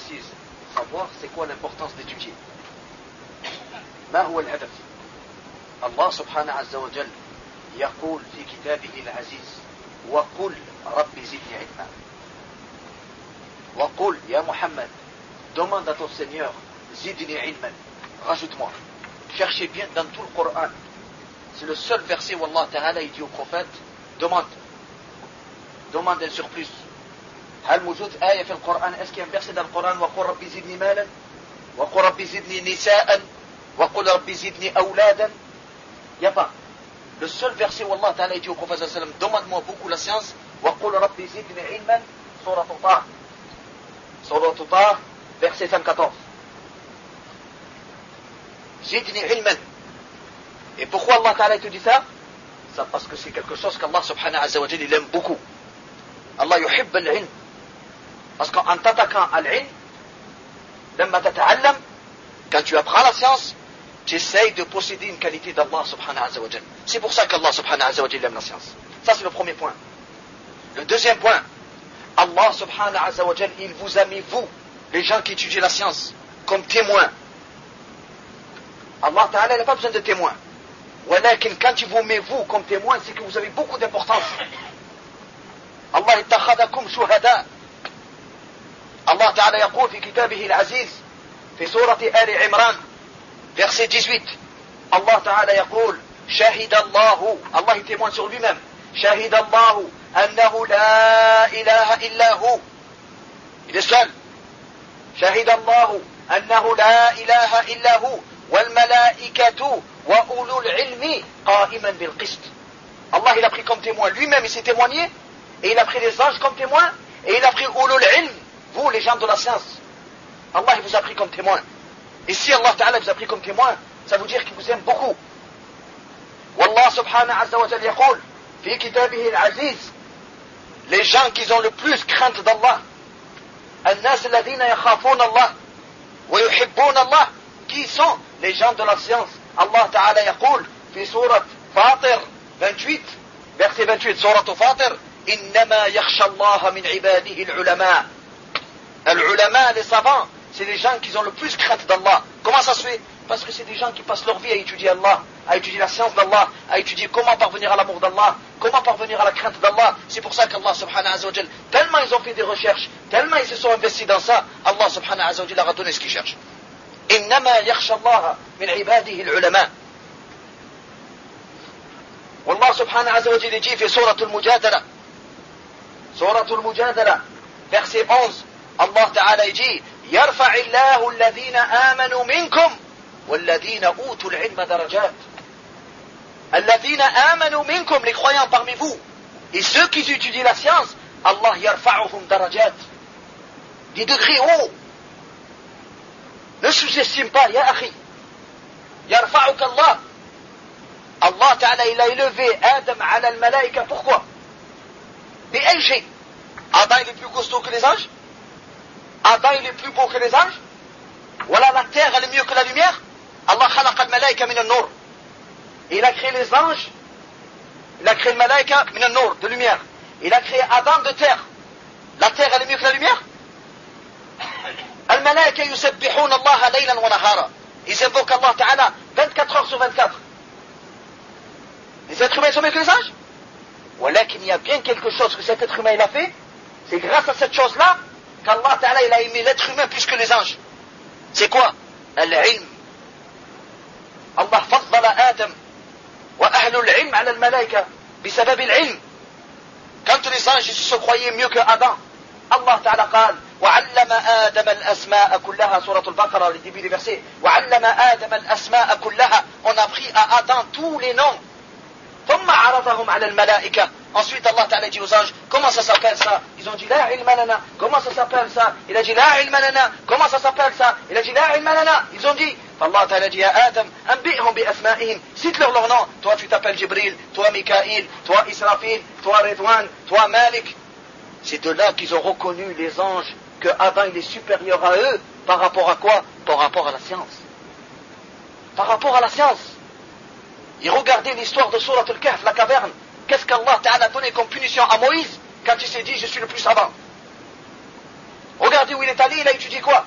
précise, savoir c'est quoi l'importance d'étudier. ما هو الهدف؟ الله سبحانه عز وجل يقول في كتابه العزيز وقل رب زدني علما. وقل يا محمد, demande à ton Seigneur, zidni ilman, rajoute-moi. Cherchez bien dans tout le Coran. C'est le seul verset où Allah Ta'ala il dit au prophète, demande un surplus. هل موجود آية في القرآن? Est-ce qu'il y a un verset dans le Coran وقل رب زدني مالا وقل رب زدني نساء وقل رب زدني أولادا? Il n'y a pas. Le seul verset où Allah Ta'ala dit au prophète sallallahu alayhi wa sallam, demande-moi beaucoup la science, وقل رب زدني علما, سورة طه. Surah Tah, verset 114. Zidni ilman. Et pourquoi Allah Ta'ala te dit ça? Ça parce que c'est quelque chose qu'Allah subhanahu wa ta'ala il aime beaucoup. Allah yuhib al-ilm. Parce qu'en t'attaquant à l'ilm, لما تتعلم, quand tu apprends la science, tu essayes de posséder une qualité d'Allah subhanahu wa ta'ala. C'est pour ça qu'Allah subhanahu wa ta'ala aime la science. Ça c'est le premier point. Le deuxième point, Allah subhanahu wa ta'ala, il vous a mis, vous, les gens qui étudient la science, comme témoins. Allah ta'ala n'a pas besoin de témoins. ولكن quand il vous met vous comme témoins, c'est que vous avez beaucoup d'importance. Allah اتخذكم شهداء. Allah ta'ala يقول في كتابه العزيز في سورة آل عمران verset 18. Allah ta'ala يقول شهد الله, Allah est témoin sur lui-même. شهد الله أنه لا إله إلا هو. Il est seul. شهد الله أنه لا إله إلا هو والملائكة وأولو العلم قائما بالقسط. Allah il a pris comme témoin lui-même, il s'est témoigné, et il a pris les anges comme témoins, et il a pris أولو العلم, vous les gens de la science. Allah il vous a pris comme témoin. Et si Allah Ta'ala vous a pris comme témoin, ça veut dire qu'il vous aime beaucoup. والله سبحانه عز وجل يقول في كتابه العزيز, les gens qui ont le plus crainte d'Allah, الناس الذين يخافون الله ويحبون الله, qui sont les gens de la science. Allah Ta'ala يقول في سورة فاطر 28 verset 28, سورة فاطر, إنما يخشى الله من عباده العلماء. العلماء, les savants, c'est les gens qui ont le plus crainte d'Allah. Comment ça se fait? Parce que c'est des gens qui passent leur vie à étudier Allah, à étudier la science d'Allah, à étudier comment parvenir à l'amour d'Allah, comment parvenir à la crainte d'Allah. C'est pour ça qu'Allah subhanahu wa ta'ala, tellement ils ont fait des recherches, tellement ils se sont investis dans ça, Allah subhanahu wa ta'ala leur a donné ce qu'ils cherchent. إنما يخشى الله من عباده العلماء. والله سبحانه وتعالى dit في سورة المجادلة, سورة المجادلة verset 11, Allah Ta'ala dit يرفع الله الذين آمنوا منكم والذين أوتوا العلم درجات. الذين آمنوا منكم, les croyants parmi vous, et ceux qui étudient la science, Allah يرفعهم درجات, des degrés hauts. Ne sous-estime pas, ya akhi. يرفعك Allah. Allah Ta'ala il a élevé Adam ala al-malaïka, pourquoi? بأي شيء? Adam il est plus costaud que les anges? Adam il est plus beau que les anges? Voilà, la terre elle est mieux que la lumière? Allah خلق الملائكة من النور. Il a créé les anges, il a créé le malaïka من النور, de lumière. Il a créé Adam de terre. La terre elle est mieux que la lumière? الملائكة يسبحون الله ليلا ونهارا. Ils invoquent Allah Ta'ala 24 heures sur 24. Les êtres humains sont mieux que les anges? ولكن il y a bien quelque chose que cet être humain il a fait. C'est grâce à cette chose-là qu'Allah Ta'ala il a aimé l'être humain plus que les anges. C'est quoi? Al-ilm. Allah فضل آدم وأهل العلم على الملائكة بسبب العلم. Quand les anges ils se croyaient mieux que Adam, Allah Ta'ala قال وعلم آدم الأسماء كلها, سورة البقرة, le début du verset, وعلم آدم الأسماء كلها, on a pris à Adam tous les noms. ثم عرضهم على الملائكة. Ensuite Allah Ta'ala dit aux anges, comment ça s'appelle ça? Ils ont dit la ilma lana. Comment ça s'appelle ça? Il a dit la ilma lana. Comment ça s'appelle ça? Il a dit la ilma lana. Ils ont dit, Allah Ta'ala dit à Adam, anbi'hum bi asma'ihim, cite-leur leur nom. Toi tu t'appelles Jibril, toi Mikaïl, toi Israfil, toi Ridwan, toi Malik. C'est de là qu'ils ont reconnu les anges que Adam il est supérieur à eux. Par rapport à quoi? Par rapport à la science. Par rapport à la science. Et regardez l'histoire de Surat al-Kahf, la caverne. Qu'est-ce qu'Allah Ta'ala a donné comme punition à Moïse quand il s'est dit je suis le plus savant? Regardez où il est allé, il a étudié quoi?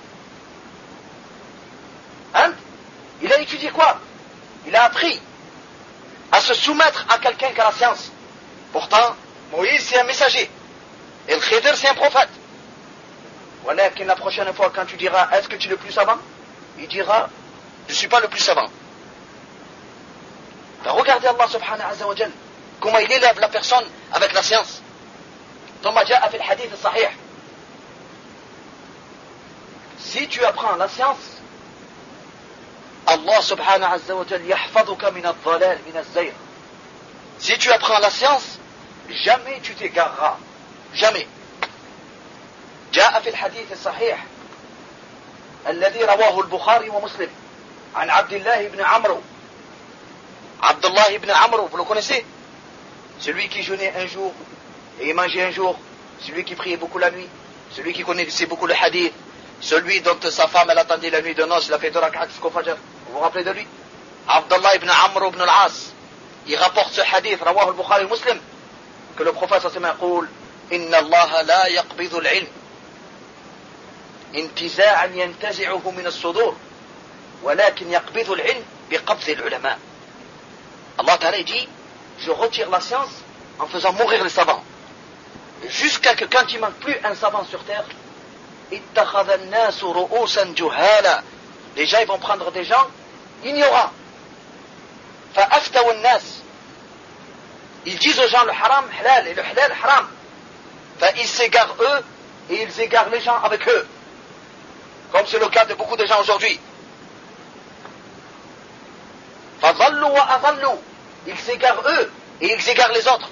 Hein? Il a étudié quoi? Il a appris à se soumettre à quelqu'un qui a la science. Pourtant, Moïse c'est un messager. Et le Khidr c'est un prophète. Voilà que la prochaine fois quand tu diras est-ce que tu es le plus savant? Il dira je ne suis pas le plus savant. Ben, regardez Allah subhanahu wa ta'ala comment il élève la personne avec la science. ثم جاء في الحديث الصحيح si tu apprends la science Allah subhanahu wa ta'ala يحفظك من الضلال من الزيغ. Si tu apprends la science jamais tu t'égareras jamais. جاء في الحديث الصحيح الذي رواه البخاري ومسلم عن عبد الله بن عمرو. عبد الله بن عمرو, vous le connaissez? Celui qui jeûnait un jour et mangeait un jour, celui qui priait beaucoup la nuit, celui qui connaissait beaucoup le hadith, celui dont sa femme elle attendait la nuit de noces, il a fait 2 rak'at jusqu'au fajr. Vous vous rappelez de lui? Abdullah ibn Amr ibn al-As, il rapporte ce hadith, رواه البخاري ومسلم, que le prophète sallallahu alayhi wa sallam يقول إن الله لا يقبض العلم انتزاعا ينتزعه من الصدور ولكن يقبض العلم بقبض العلماء. Allah Ta'ala dit je retire la science en faisant mourir les savants jusqu'à que quand il manque plus un savant sur terre اتخذ الناس رؤوسا جهالا, les gens ils vont prendre des gens ignorants فأفتوا الناس, ils disent aux gens le haram halal et le halal haram, ils s'égarent eux et ils égarent les gens avec eux, comme c'est le cas de beaucoup de gens aujourd'hui. فضلوا وأضلوا, ils s'égarent eux et ils égarent les autres.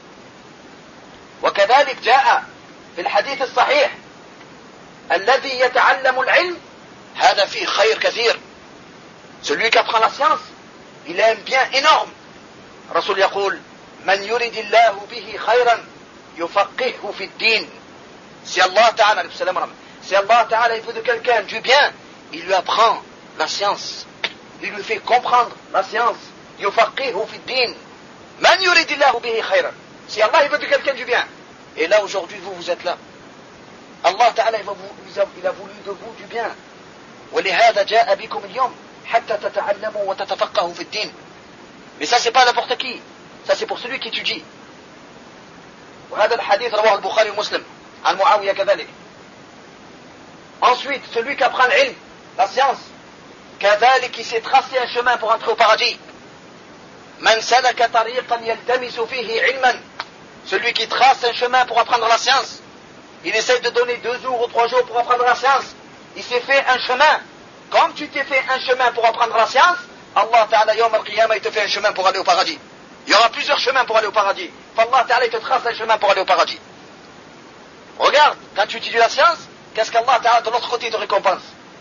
وكذلك جاء في الحديث الصحيح الذي يتعلم العلم هذا فيه خير كثير. Celui qui apprend la science il a un bien énorme. Rasul يقول من يريد الله به خيرا يفقهه في الدين. Si Allah Ta'ala il veut de quelqu'un du bien, il lui apprend la science, il lui fait comprendre la science. يفقهه في الدين من يريد الله به خيرا. Si Allah il veut de quelqu'un du bien, et là aujourd'hui vous êtes là, Allah Ta'ala il a voulu de vous du bien. ولهذا جاء بكم اليوم حتى تتعلموا وتتفقهوا في الدين. Mais ça c'est pas n'importe qui, ça c'est pour celui qui étudie. وهذا الحديث رواه البخاري ومسلم عن معاوية كذلك. Ensuite celui qui apprend l'ilm, la science, كذلك qui s'est tracé un chemin pour entrer au paradis. من سلك طريقا يلتمس فيه علما, celui qui trace un chemin pour apprendre la science, il essaie de donner 2 jours ou 3 jours pour apprendre la science, il s'est fait un chemin. Comme tu t'es fait un chemin pour apprendre la science, Allah Ta'ala Yawm al-Qiyamah il te fait un chemin pour aller au paradis. Il y aura plusieurs chemins pour aller au paradis. Allah Ta'ala il te trace un chemin pour aller au paradis. Regarde, quand tu étudies la science, qu'est-ce qu'Allah Ta'ala de l'autre côté te récompense.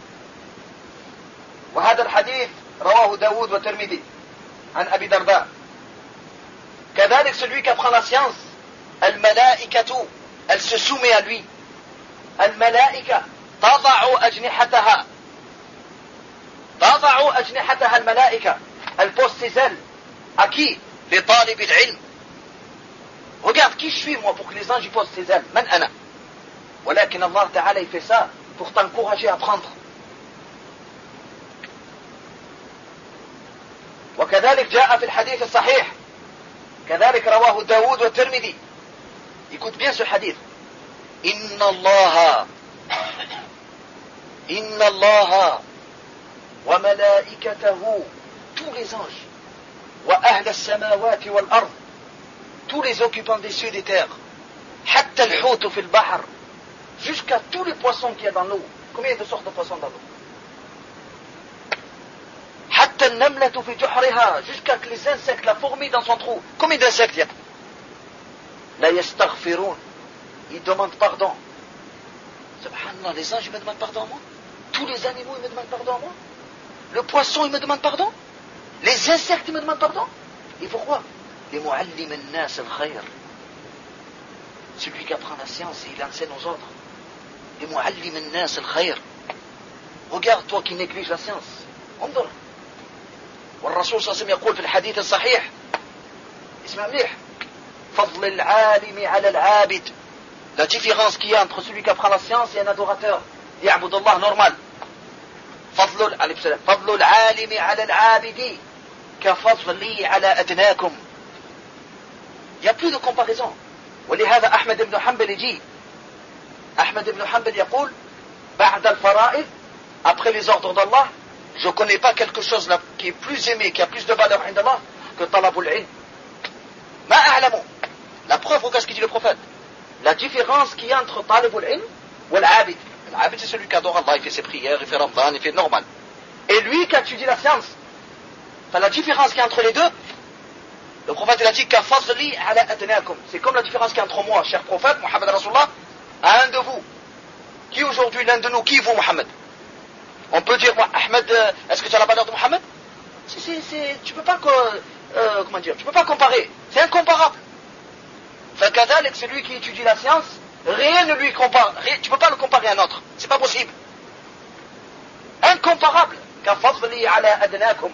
وهذا الحديث رواه داود والترمذي عن أبي درداء. كذلك celui qui apprend la science, الملائكة elle se soumet à lui. الملائكة تضع أجنحتها الملائكة, elle pose ses ailes à qui? لطالب العلم. Regarde qui je suis moi pour que les anges y posent ses ailes. من أنا. ولكن الله تعالى il fait ça pour t'encourager à apprendre. وكذلك جاء في الحديث الصحيح كذلك رواه داود والترمذي. Écoute bien ce hadith. إن الله وملائكته, tous les anges, وأهل السماوات والأرض, tous les occupants des cieux et des terres, حتى الحوت في البحر, jusqu'à tous les poissons qu'il y a dans l'eau. Combien de sortes de poissons dans l'eau? حتى النملة في جحرها, jusqu'à que les insectes, la fourmi dans son trou. Combien d'insectes il y a? لا يستغفرون, ils demandent pardon. Subhanallah, les anges ils me demandent pardon à moi. Tous les animaux ils me demandent pardon à moi. Le poisson il me demande pardon. Les insectes ils me demandent pardon. Et pourquoi? Les muallim an-nas al-khayr, celui qui apprend la science et il enseigne aux autres. Les muallim an-nas al-khayr. Regarde toi qui négliges la science. انظر. والرسول صلى الله عليه وسلم يقول في الحديث الصحيح اسمع مليح فضل العالم على العابد la différence qu'il y a entre celui qui apprend la science et un adorateur, يعبد الله normal. فضل العالم على العابد كفضلي على أدناكم. Il n'y a plus de comparaison. ولهذا أحمد بن حنبل يجي. أحمد بن حنبل يقول بعد الفرائض, après les ordres d'Allah, je ne connais pas quelque chose là qui est plus aimé, qui a plus de valeur عند الله que طلب العلم. ما أعلمه. La preuve, regarde ce qu'il dit le prophète. La différence qu'il y a entre طالب العلم والعابد. L'abid, c'est celui qui adore Allah, il fait ses prières, il fait Ramadan, il fait normal. Et lui qui étudie la science. Enfin, la différence qu'il y a entre les deux, le prophète il a dit كَفَضْلِي عَلَى أَدْنَاكُمْ. C'est comme la différence qu'il y a entre moi, cher prophète, Mohammed Rasulullah, à un de vous. Qui aujourd'hui, l'un de nous, qui vous, Mohammed? On peut dire, moi, Ahmed, est-ce que tu as la valeur de Mohammed? Tu peux pas, comment dire, tu peux pas comparer. C'est incomparable. فَكَذَلِكَ, celui qui étudie la science, rien ne lui compare. Tu ne peux pas le comparer à un autre. C'est pas possible. Incomparable. كَفَضْلِي عَلَى أَدْنَاكُمْ.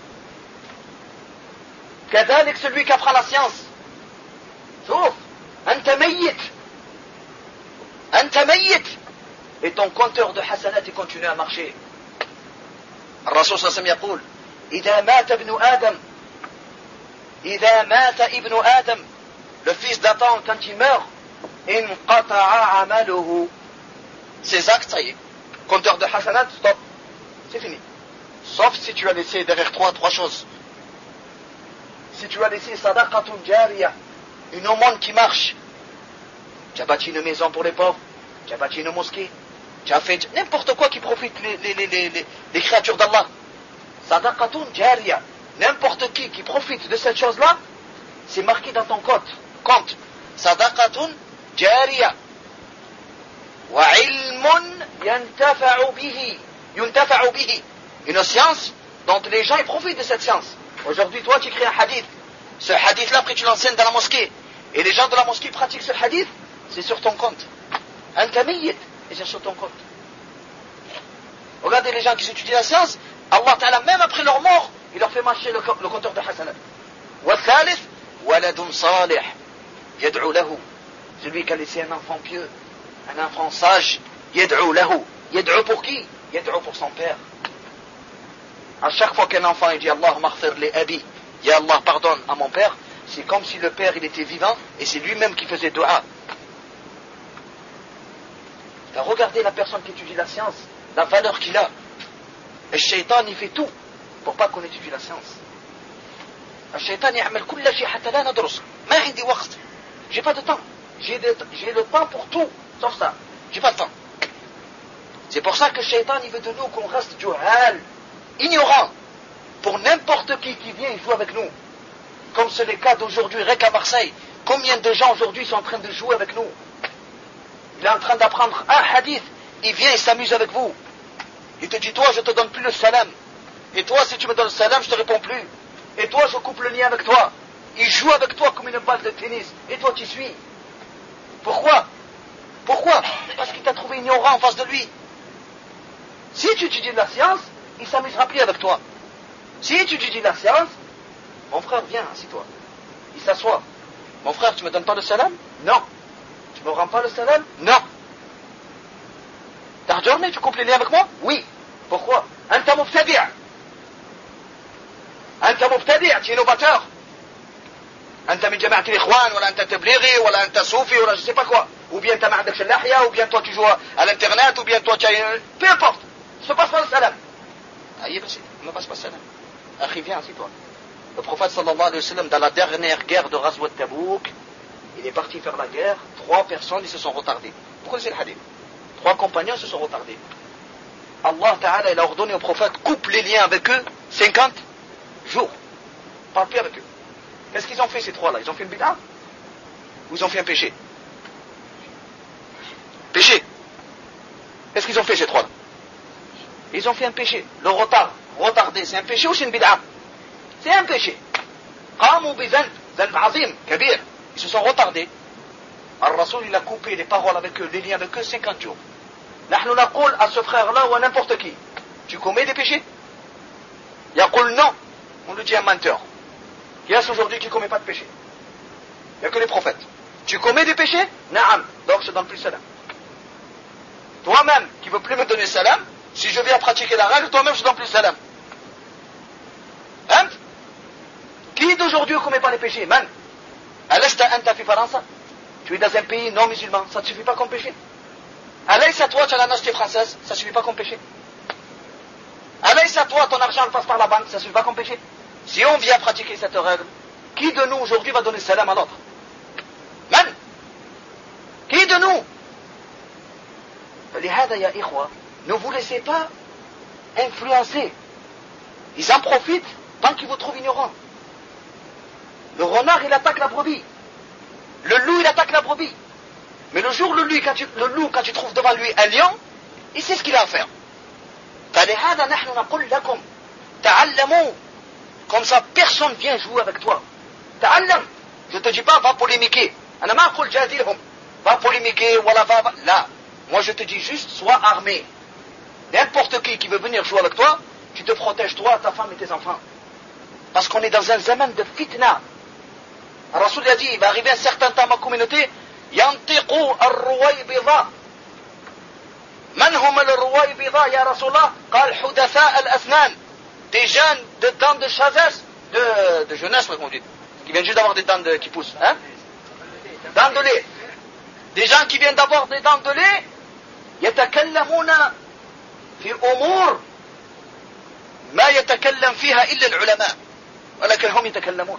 كذلك celui qui apprend la science. Sauf, أنت ميت. أنت ميت. Et ton compteur de hasanat il continue à marcher. الرسول صلى الله عليه وسلم يقول إذا مات ابن آدم إذا مات ابن آدم, le fils d'Adam quand il meurt, انقطع عمله, ses actes, ça y est, compteur de hasanat, stop, c'est fini. Sauf si tu as laissé derrière toi trois choses. Si tu as laissé sadaqatun jariya, une aumône qui marche, tu as bâti une maison pour les pauvres, tu as bâti une mosquée, tu as fait n'importe quoi qui profite les créatures d'Allah. Sadaqatun jariya, n'importe qui profite de cette chose-là, c'est marqué dans ton compte. Sadaqatun jariya. Wa ilmun yuntafa'u bihi. Une science dont les gens ils profitent de cette science. Aujourd'hui, toi, tu écris un hadith. Ce hadith-là, après, tu l'enseignes dans la mosquée. Et les gens de la mosquée pratiquent ce hadith, c'est sur ton compte. Un kamiyit, et c'est sur ton compte. Regardez les gens qui étudient la science, Allah Ta'ala, même après leur mort, il leur fait marcher le compteur de hasanat. Wa thalith, waladun salih, yad'u lahu. Celui qui a laissé un enfant pieux, un enfant sage, yad'u lahu. Yad'u pour qui? Yad'u pour son père. À chaque fois qu'un enfant il dit Allahumma ighfir li abi, ya Allah pardonne à mon père, c'est comme si le père il était vivant et c'est lui-même qui faisait dua. Regardez la personne qui étudie la science, la valeur qu'il a. Et le shaitan il fait tout pour pas qu'on étudie la science. Le shaitan يعمل كل شيء حتى لا ندرس. ما عندي وقت. J'ai pas de temps. J'ai le temps pour tout, sauf ça. J'ai pas de temps. C'est pour ça que le shaitan il veut de nous qu'on reste juhal, ignorant, pour n'importe qui vient et joue avec nous. Comme c'est le cas d'aujourd'hui, rien qu'à Marseille. Combien de gens aujourd'hui sont en train de jouer avec nous? Il est en train d'apprendre un hadith, il vient et s'amuse avec vous. Il te dit, toi, je te donne plus le salam. Et toi, si tu me donnes le salam, je te réponds plus. Et toi, je coupe le lien avec toi. Il joue avec toi comme une balle de tennis. Et toi, tu suis. Pourquoi? Parce qu'il t'a trouvé ignorant en face de lui. Si tu étudies de la science, il s'amusera plus avec toi. Si tu étudies la science, mon frère, viens, assis-toi. Il s'assoit. Mon frère, tu me donnes pas le salam? Non. Tu me rends pas le salam? Non. T'as retourné, tu coupes les liens avec moi? Oui. Pourquoi? Anta mubtadi'. Tu es innovateur. Anta min jama'at al-ikhwan, ou anta tablighi, ou anta soufi, ou je sais pas quoi. Ou bien t'as ma'adak shallahia, ou bien toi tu joues à l'internet, ou bien toi tu as... Peu importe. Je te passe pas le salam. Aïe, ne me passe pas le salam. Akhi, viens, assis-toi. Le prophète sallallahu alayhi wa sallam, dans la dernière guerre de Ghazwat Tabouk, il est parti faire la guerre, 3 personnes, ils se sont retardés. Vous connaissez le hadith? 3 compagnons se sont retardés. Allah Ta'ala, il a ordonné au prophète, coupe les liens avec eux, 50 jours. Parle plus avec eux. Qu'est-ce qu'ils ont fait ces 3-là? Ils ont fait une bid'a? Ou ils ont fait un péché? Péché. Qu'est-ce qu'ils ont fait ces 3-là? Ils ont fait un péché. Le retardé, c'est un péché ou c'est une bid'a? C'est un péché. قاموا بذنب عظيم كبير. Ils se sont retardés. Al-Rasoul, il a coupé les paroles avec eux, les liens avec eux, 50 jours. نحن نقول à ce frère-là ou à n'importe qui, tu commets des péchés? يقول non. On lui dit un menteur. Qui est-ce aujourd'hui qui ne commet pas de péché? Il n'y a que les prophètes. Tu commets des péchés? Naam. Donc je ne donne plus salam. Toi-même, qui ne veux plus me donner salam, si je viens pratiquer la règle, toi-même je ne donne plus salam. Hein? Qui d'aujourd'hui ne commet pas les péchés? Man? Alesta anta fi Faransa? Tu es dans un pays non musulman, ça ne te suffit pas comme péché? Alaysa toi, tu as la nationalité française, ça ne suffit pas comme péché? Alaysa toi, ton argent passe par la banque, ça ne suffit pas comme péché? Si on vient pratiquer cette règle, qui de nous aujourd'hui va donner salam à l'autre? Man? Qui de nous? لهذا يا إخوة, ne vous laissez pas influencer. Ils en profitent tant qu'ils vous trouvent ignorants. Le renard, il attaque la brebis. Le loup, il attaque la brebis. Mais le jour, le loup, quand tu trouves devant lui un lion, il sait ce qu'il a à faire. فلهذا نحن نقول لكم تعلموا. Comme ça, personne vient jouer avec toi. تعلم. Je te dis pas, va polémiquer. أنا ما أقول جادلهم. Va polémiquer, voilà, va. Là. Moi, je te dis juste, sois armé. N'importe qui veut venir jouer avec toi, tu te protèges, toi, ta femme et tes enfants. Parce qu'on est dans un zaman de fitna. Rasoul a dit, il va arriver un certain temps à ma communauté, ينطقوا الرويبضة. من هم الرويبضة يا رسول الله؟ قال حدثاء الأسنان. Des jeunes de dents de sagesse, de jeunesse, comme on dit, qui viennent juste d'avoir des dents qui poussent. Hein? Dents de lait. Des gens qui viennent d'avoir des dents de lait, يتكلمون في أمور ما يتكلم فيها إلا العلماء ولكن هم يتكلمون.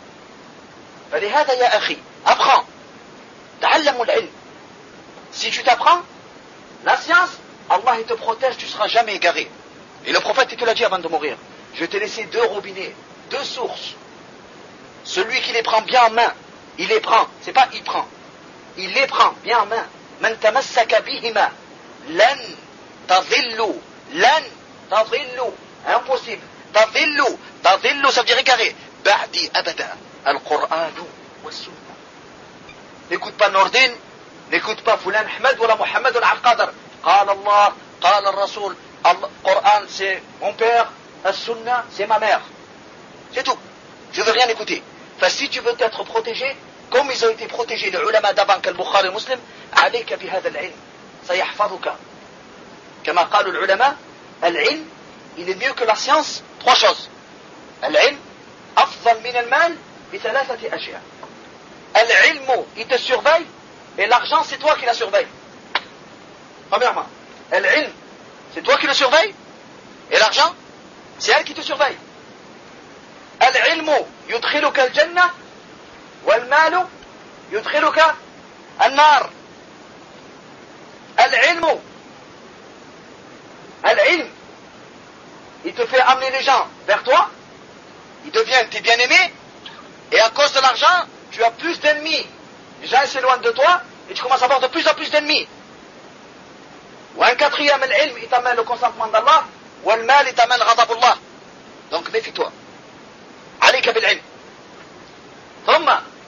فلهذا يا أخي, apprends, تعلموا العلم. Si tu t'apprends la science, Allah il te protège, tu ne seras jamais égaré. Et le prophète il te l'a dit avant de mourir, je t'ai laissé 2 robinets, 2 sources. Celui qui les prend bien en main, il les prend, c'est pas il prend, il les prend bien en main. من تمسك بهما لن تضلوا لن تضلوا, impossible, تضلوا ça veut dire égaré, بعدي أبدا القرآن والسنة. N'écoute pas Nordin, n'écoute pas Fulan Ahmed ou Mohamed ou Al-Qadr. قال الله قال الرسول. Le Coran c'est mon père, As-Sunnah c'est ma mère. C'est tout. Je veux rien écouter. Enfin, si tu veux être protégé, comme ils ont été protégés les ulama d'avant qu'Al-Bukhari Muslim, عليك بهذا العلم سيحفظك. كما قالوا العلماء, العلم il est mieux que la science. 3 choses. العلم أفضل من المال بثلاثة أشياء. العلم il te surveille et l'argent c'est toi qui la surveille. Premièrement, العلم c'est toi qui le surveille et l'argent c'est elle qui te surveille. العلم يدخلك الجنة والمال يدخلك النار. العلم il te fait amener les gens vers toi, il devient tes bien-aimés, et à cause de l'argent tu as plus d'ennemis. Les gens s'éloignent de toi et tu commences à avoir de plus en plus d'ennemis. Ou un quatrième, l'ilm il t'amène le consentement d'Allah, ou le mal il t'amène ghadabullah. Donc méfie-toi. عليك بالعلم. ثم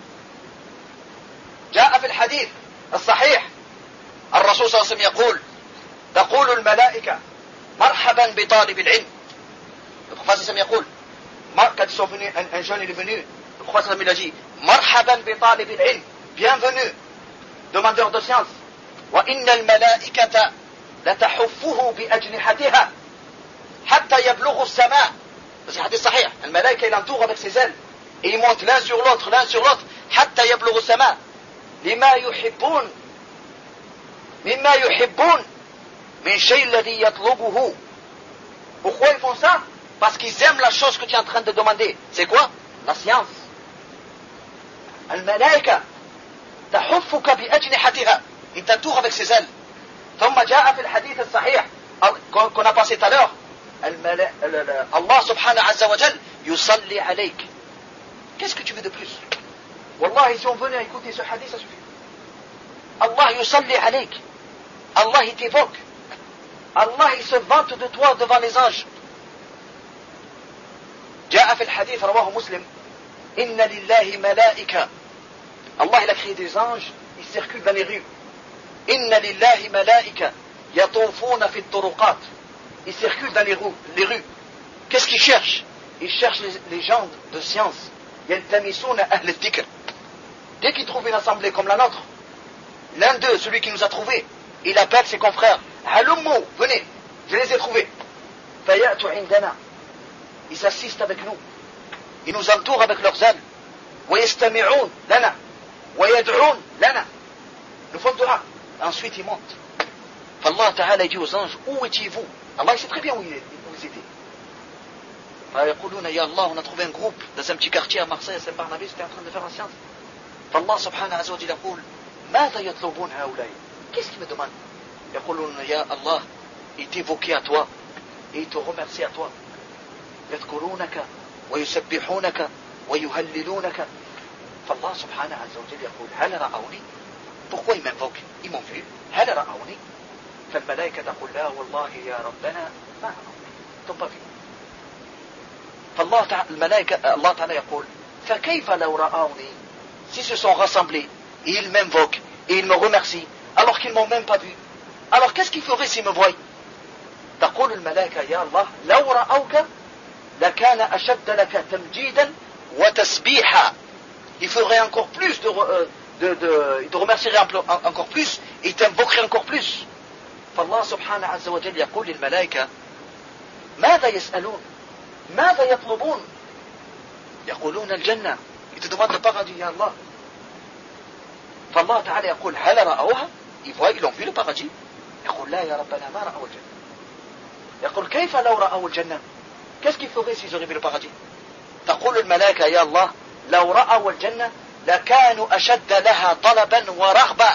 جاء في الحديث الصحيح الرسول صلى الله عليه وسلم يقول تقول الملائكة مرحبا بطالب العلم. Le prophète sallam يقول, quand ils sont venus, un jeune il est venu, le prophète sallam il a dit مرحبا بطالب العلم, bienvenue demandeur de science. وإن الملائكة لتحفه بأجنحتها حتى يبلغ السماء. C'est un hadith sahih. Le malaïka il entoure avec ses ailes et ils montent l'un sur l'autre حتى يبلغ السماء. لما يحبون مما يحبون من شيء الذي يطلبه. Pourquoi ils font ça? Parce qu'ils aiment la chose que tu es en train de demander. C'est quoi? La science. الملائكة تحفك بأجنحتها, il t'entoure avec ses ailes. ثم جاء في الحديث الصحيح qu'on a passé tout à l'heure, Allah subhanahu azza wa jal yusalli alayk. Qu'est-ce que tu veux de plus? Wallahi, si on venait écouter ce hadith, ça suffit. Allah yusalli alayk. Allah il t'évoque. Allah il se vante de toi devant les anges. جاء في الحديث رواه مسلم إن لله ملائكة. Allah il a créé des anges, ils circulent dans les rues. إن لله ملائكة يطوفون في الطرقات. Ils circulent dans les rues. Qu'est-ce qu'ils cherchent? Ils cherchent les gens de science. يلتمسون أهل الذكر. dès qu'il trouve une assemblée comme la nôtre, l'un d'eux, celui qui nous a trouvés, il appelle ses confrères, Halummu, venez, je les ai trouvés. Fayatu indana. Ils s'assistent avec nous. Ils nous entourent avec leurs ailes. ويستمعون لنا ويدعون لنا. Nous font dua. Ensuite ils montent. فالله تعالى dit aux anges, où étiez-vous? Allah il sait très bien où ils étaient. فيقولون يا الله, on a trouvé un groupe dans un petit quartier à Marseille, à Saint-Barnabé, c'était en train de faire la science. فالله سبحانه عز وجل يقول ماذا يطلبون هؤلاء? Qu'est-ce qu'ils me demandent? يقولون يا الله, ils t'évoquaient à toi et ils te remercient à toi. يذكرونك ويسبحونك ويهللونك. فالله سبحانه عز وجل يقول هل رأوني? Pourquoi ils m'invoquent? Ils m'ont vu. هل رأوني? فالملائكة تقول لا والله يا ربنا ما رأوني. Ils t'ont pas vu. فالله تعالى الملائكة الله تعالى يقول فكيف لو رأوني? S'ils se sont rassemblés et ils m'invoquent et ils me remercient alors qu'ils ne m'ont même pas vu, alors qu'est-ce qu'ils feraient s'ils me voient? تقول الملائكة يا الله لو رأوك لكان أشد لك تمجيدا وتسبيحا. Il ferait encore plus il te remercierait encore plus et il t'invoquerait encore plus. فالله سبحانه عز وجل يقول للملائكة ماذا يسألون؟ ماذا يطلبون؟ يقولون الجنة. Ils te demandent le paradis, ya Allah. فالله تعالى يقول هل رأوها؟ Ils l'ont vu le paradis. يقول لا يا ربنا ما رأوا الجنة. يقول كيف لو رأوا الجنة؟ Qu'est-ce qu'ils feraient s'ils auraient vu le paradis? تقول الملائكة يا الله لو رأوا الجنة لكانوا أشد لها طلبا ورغبة.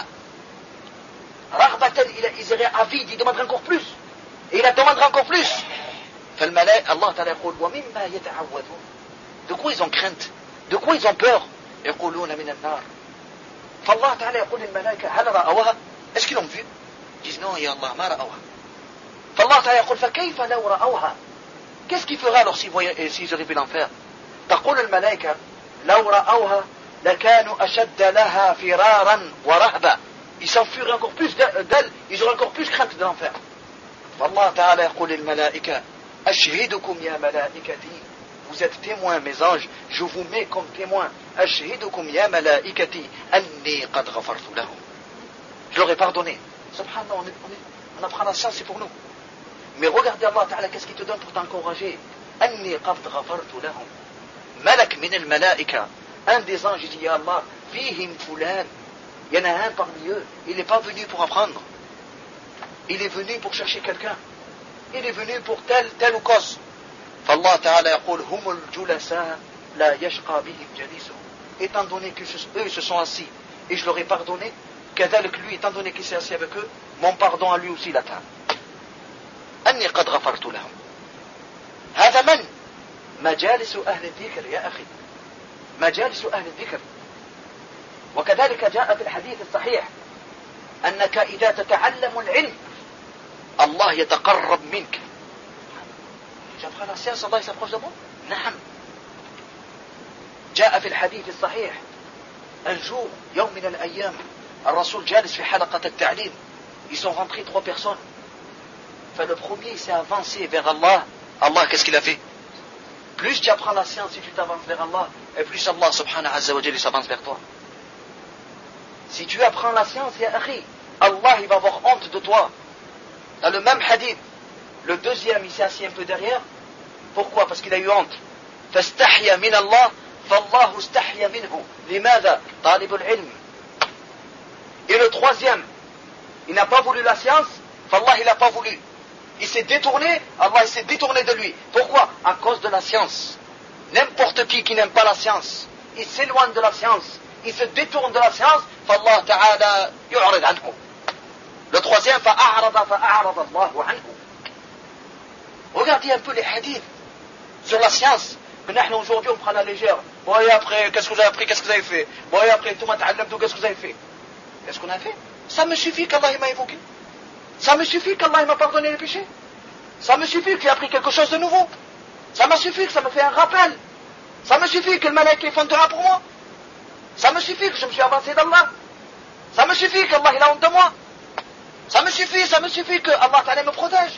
رغبة, ils seraient avides, ils demanderaient encore plus. Et ils la demanderaient encore plus. فالملائكة الله تعالى يقول ومما يتعوذون. De quoi ils ont crainte? De quoi ils ont peur? يقولون من النار. فالله تعالى يقول للملائكة هل رأوها? Est-ce qu'ils l'ont vu? Ils disent non يا الله ما رأوها. فالله تعالى يقول فكيف لو رأوها? Qu'est-ce qu'il fera alors s'ils auraient vu l'enfer? تقول الملائكة لو رأوها لكانوا أشد لها فرارا ورهبة. Ils s'enfuiraient encore plus d'elle, ils auraient encore plus crainte de l'enfer. فالله تعالى يقول للملائكة أشهدكم يا ملائكتي. Vous êtes témoins mes anges, je vous mets comme témoins. أشهدكم يا ملائكتي أني قد غفرت لهم. Je leur ai pardonné. Subhanallah, on apprend la science, c'est pour nous. Mais regardez Allah Ta'ala, qu'est-ce qu'il te donne pour t'encourager? أني قد غفرت لهم. Malak min al-malaika, un des anges, il dit ya Allah, fihim fulan. Il y en a un parmi eux, il n'est pas venu pour apprendre. Il est venu pour chercher quelqu'un. Il est venu pour telle ou cause. فالله تعالى يقول هم الجلساء لا يشقى بهم جليسهم. Étant donné que eux se sont assis et je leur ai pardonné, كذلك lui, étant donné qu'il s'est assis avec eux, mon pardon à lui aussi l'atteint. أني قد غفرت لهم. هذا من؟ مجالس أهل الذكر يا أخي. مجالس أهل الذكر. وكذلك جاء في الحديث الصحيح أنك إذا تتعلم العلم الله يتقرب منك. j'apprends la science, Allah s'approche de moi. نعم. جاء في الحديث الصحيح un jour يوم من الأيام الرسول جالس في حلقة التعليم. Ils sont rentrés 3 personnes. Le premier s'est avancé vers Allah. Allah, qu'est-ce qu'il a fait? Plus tu apprends la science si tu t'avances vers Allah, et plus Allah subhanahu wa ta'ala s'avance vers toi. Si tu apprends la science, ya akhi, Allah il va avoir honte de toi. Dans le même hadith, le deuxième il s'est assis un peu derrière. Pourquoi? Parce qu'il a eu honte. فاستحيا من الله فالله استحيا منه. لماذا؟ طالب العلم. Et le troisième, il n'a pas voulu la science, فالله il n'a pas voulu. Il s'est détourné, Allah il s'est détourné de lui. Pourquoi? À cause de la science. N'importe qui n'aime pas la science, il s'éloigne de la science, il se détourne de la science, فالله تعالى يعرض عنه. Le troisième, فأعرض الله عنه. Regardez un peu les hadiths sur la science. Mais nous aujourd'hui on prend la légère. Bon et après, qu'est-ce que vous avez appris, qu'est-ce que vous avez fait? Bon et après, tout qu'est-ce que vous avez fait? Qu'est-ce qu'on a fait? Ça me suffit qu'Allah m'a évoqué. Ça me suffit qu'Allah m'a pardonné les péchés. Ça me suffit que j'ai appris quelque chose de nouveau. Ça me suffit que ça me fait un rappel. Ça me suffit que le malaïka est fondera pour moi. Ça me suffit que je me suis avancé d'Allah. Ça me suffit qu'Allah il a honte de moi. Ça me suffit que Allah Ta'ala me protège.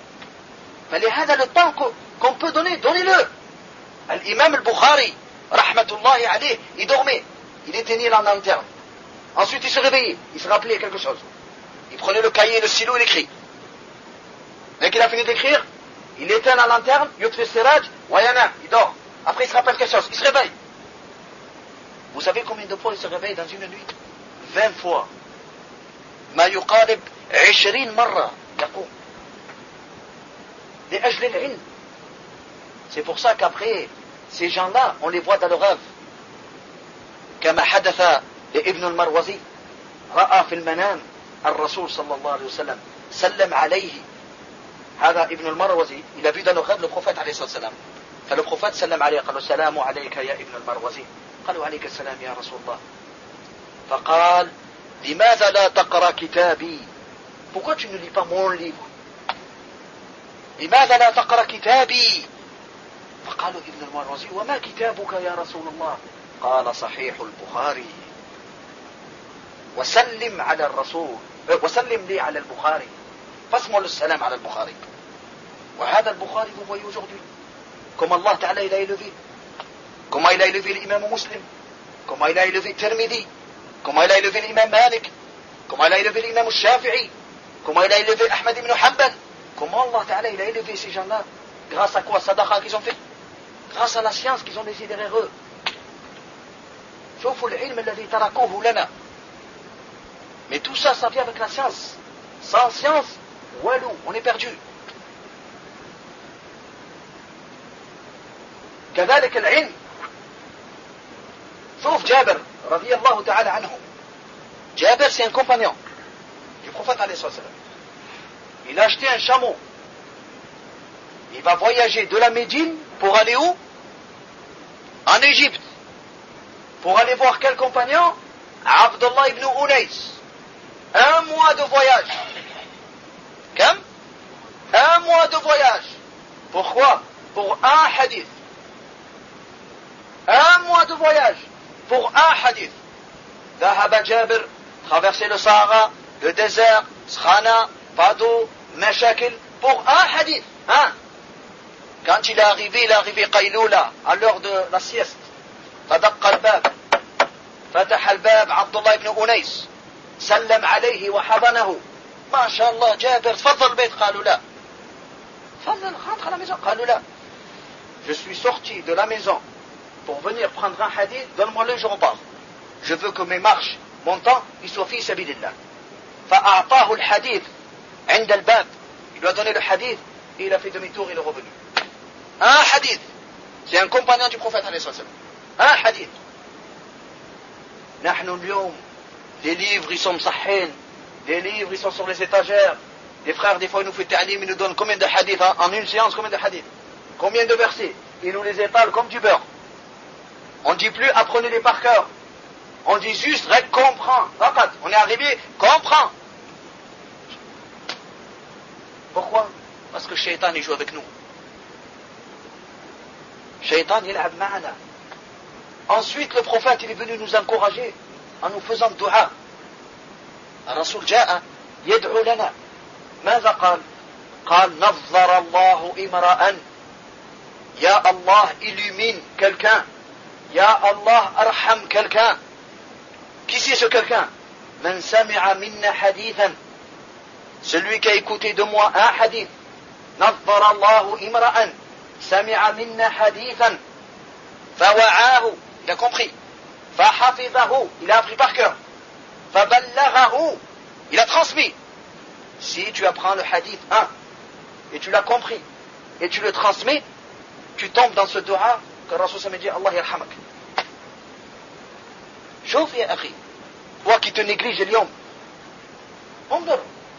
فلهذا le temps qu'on peut donner, donnez-le. L'imam al-Bukhari, rahmatullahi alayh, il dormait. il éteignait la lanterne. Ensuite, il se réveillait, il se rappelait quelque chose. Il prenait le cahier, le stylo, il écrit. Dès qu'il a fini d'écrire, il éteint la lanterne, yutfi siraj, wayana, il dort. Après, il se rappelle quelque chose, il se réveille. Vous savez combien de fois il se réveille dans une nuit? 20 fois. ما يقارب 20 مرة يقوم. لأجل العلم. C'est pour ça qu'après, ces gens-là, on les voit dans le rêve. كما حدث لابن المروزي رأى في المنام الرسول صلى الله عليه وسلم سلم عليه. هذا ابن المروزي, il a vu dans le rêve le prophète عليه الصلاة والسلام. فالle prophète سلم عليه قال السلام عليك يا ابن المروزي. قالوا عليك السلام يا رسول الله. فقال لماذا لا تقرأ كتابي? Pourquoi tu ne lis pas mon livre? لماذا لا تقرأ كتابي؟ فقالوا ابن المروزي وما كتابك يا رسول الله؟ قال صحيح البخاري. وسلم على الرسول وسلم لي على البخاري. فاسمه السلام على البخاري. وهذا البخاري vous voyez aujourd'hui comment Allah Ta'ala il a élevé, comment il a élevé l'imam Muslim, comment il a élevé Tirmidhi, comment il a élevé l'imam Malik, comment il a élevé l'imam Shafi'i, comment il a élevé Ahmad ibn Hanbal. Comment Allah Ta'ala il a élevé ces gens-là? Grâce à quoi? Sadaqa qu'ils ont fait, grâce à la science qu'ils ont décidé derrière eux. شوفوا العلم الذي تركوه لنا. Mais tout ça, ça vient avec la science. Sans science, walou, on est perdu. كذلك العلم. شوف جابر رضي الله تعالى عنه. Jabir, c'est un compagnon du prophète alayhi salam. Il a acheté un chameau. Il va voyager de la Médine pour aller où? En Égypte. Pour aller voir quel compagnon? Abdullah ibn Unais. 1 mois de voyage. Comme? 1 mois de voyage. Pourquoi? Pour un hadith. 1 mois de voyage pour un hadith. ذهب جابر, traverser le Sahara, le désert, Skhana, pas d'eau, mashakil, pour un hadith. Hein? Quand il est arrivé Qayloula, à l'heure de la sieste. فدق الباب فتح الباب عبد الله بن أنيس سلم عليه وحضنه. ما شاء الله جابر تفضل البيت. قالوا لا. تفضل rentre à la maison. قالوا لا. Je suis sorti de la maison pour venir prendre un hadith, donne-moi-le, je repars. Je veux que mes marches, mon temps, il soit fi sabilillah. فأعطاه الحديث عند الباب. Il lui a donné le hadith et il a fait demi-tour, il est revenu. Un hadith. C'est un compagnon du prophète alayhi salam. Un hadith. نحن اليوم, les livres ils sont مصحين, les livres ils sont sur les étagères. Les frères des fois ils nous font ta'lim, ils nous donnent combien de hadiths en une séance, combien de hadiths, combien de versets, ils nous les étalent comme du beurre. On ne dit plus apprenez-les par cœur, on dit juste comprends. On est arrivé, comprends. Pourquoi? Parce que Shaitan il joue avec nous. Shaitan il a معنا. Ensuite, le prophète il est venu nous encourager en nous faisant dua. الرسول جاء يدعو لنا. ماذا قال؟ قال نظر الله امرأ. يا الله illumine quelqu'un. يا الله ارحم quelqu'un. Qui c'est ce quelqu'un? من سمع منا حديثا. Celui qui a écouté de moi un hadith. نظر الله امرأ سمع منا حديثا فوعاه. Il a compris. فحفظه. Il a appris par cœur. فبلغه. Il a transmis. Si tu apprends le hadith 1 et tu l'as compris et tu le transmets, tu tombes dans ce dua que Rasul Sallallahu dit Allah yarhamak. شوف يا أخي, toi qui te négliges اليوم, انظر.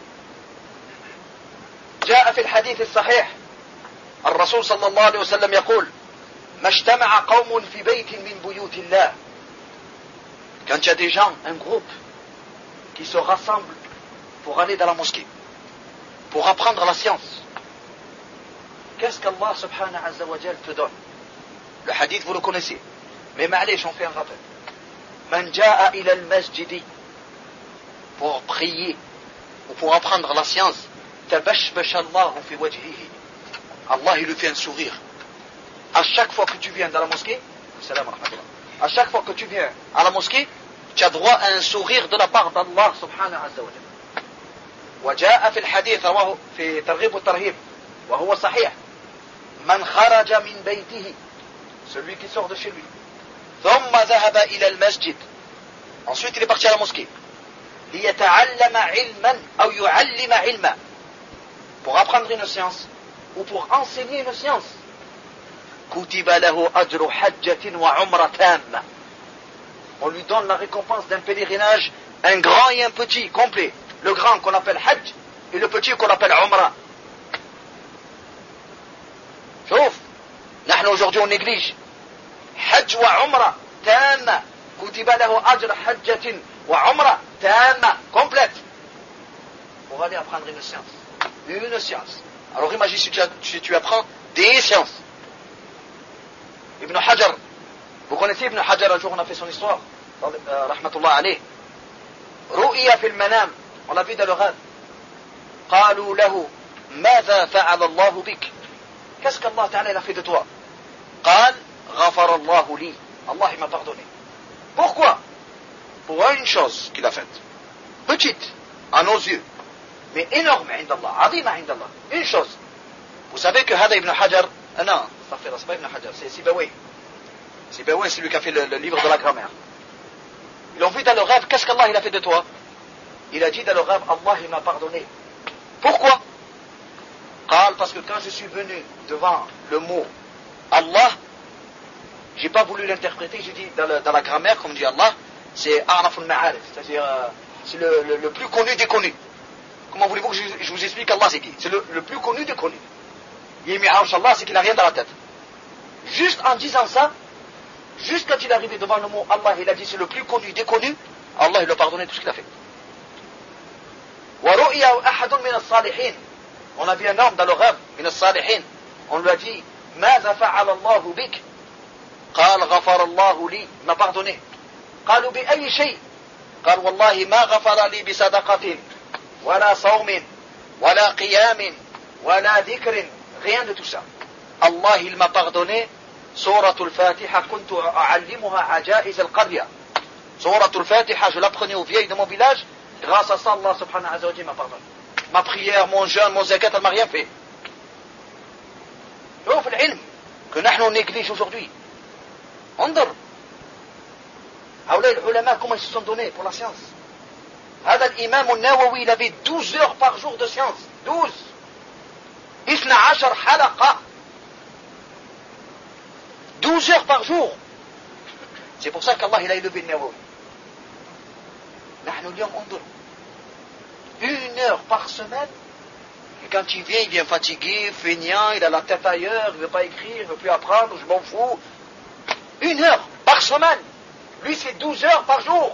جاء في الحديث الصحيح الرسول صلى الله عليه وسلم يقول ما اجتمع قوم في بيت من بيوت الله. Quand il y a des gens, un groupe qui se rassemblent pour aller dans la mosquée, pour apprendre la science, qu'est-ce qu'Allah subhanahu wa ta'ala te donne? Le hadith vous le connaissez, mais معليش on fait un rappel. من جاء إلى المسجد, pour prier ou pour apprendre la science, تبشبش الله في وجهه. Allah il lui fait un sourire. À chaque fois que tu viens dans la mosquée, salam wa rahmatullah, à chaque fois que tu viens à la mosquée, tu as droit à un sourire de la part d'Allah subhanahu wa ta'ala. وجاء في الحديث رواه في ترغيب والترهيب وهو صحيح من خرج من بيته, celui qui sort de chez lui, ثم ذهب إلى المسجد, ensuite il est parti à la mosquée, ليتعلم علما أو يعلم علما, pour apprendre une science ou pour enseigner une science, كتب له أجر حجة وعمرة تامة, on lui donne la récompense d'un pèlerinage, un grand et un petit, complet. Le grand qu'on appelle Hajj et le petit qu'on appelle Umrah. شوف, نحن aujourd'hui on néglige. Hajj wa Umrah تامة, كتب له أجر حجة وعمرة تامة, complète, pour aller apprendre une science. Une science. Alors imagine si tu apprends des sciences. Ibn Hajar, vous connaissez Ibn Hajar, un jour on a fait son histoire, rahmatullah alayh. رؤيا في المنام, on l'a vu dans le rêve. قالوا له ماذا فعل الله بك, qu'est-ce qu'Allah Ta'ala a fait de toi? قال غفر الله لي, Allah il m'a pardonné. Pourquoi? Pour une chose qu'il a faite, petite à nos yeux, mais énorme عند الله, عظيمة عند الله, une chose. Vous savez que هذا Ibn Hajar, non, c'est pas Ibn Hajar, c'est Sibawayh. Sibawayh, c'est lui qui a fait le livre de la grammaire. Ils l'ont vu dans le rêve, qu'est-ce qu'Allah il a fait de toi? Il a dit dans le rêve, Allah il m'a pardonné. Pourquoi? Parce que quand je suis venu devant le mot Allah, j'ai pas voulu l'interpréter, j'ai dit dans la grammaire, comme dit Allah, c'est A'raful Ma'arif, c'est-à-dire c'est le plus connu des connus. Comment voulez-vous que je vous explique Allah c'est qui? C'est le plus connu des connus. Yémi'arsh Allah, c'est qu'il n'a rien dans la tête. Juste en disant ça, juste quand il est arrivé devant le mot Allah, il a dit c'est le plus connu des connus, Allah il lui a pardonné tout ce qu'il a fait. On a vu un homme dans le rêve, on lui a dit ماذا فعل الله بك, قال غفر الله لي, m'a pardonné. قالوا بأي شيء, قال والله ما غفر لي بصدقة ولا صوم ولا قيام ولا ذكر, rien de tout ça. Allah il m'a pardonné. سورة الفاتحة كنت أعلمها عجائز القرية. سورة الفاتحة, je l'apprenais aux vieilles de mon village. Grâce à ça, Allah subhanahu wa ta'ala m'a pardonné. Ma prière, mon jeûne, mon zakat, elle m'a rien fait. شوف العلم que نحن néglige aujourd'hui. انظر هؤلاء العلماء comment ils se sont donnés pour la science. هذا الإمام النووي, il avait 12 heures par jour de science. 12. 12 حلقة. 12 heures par jour. C'est pour ça qu'Allah il a élevé le Nawawi. نحن اليوم انظر 1 heure par semaine, et quand il vient fatigué, feignant, il a la tête ailleurs, il ne veut pas écrire, il ne veut plus apprendre, je m'en fous. 1 heure par semaine, lui c'est 12 heures par jour.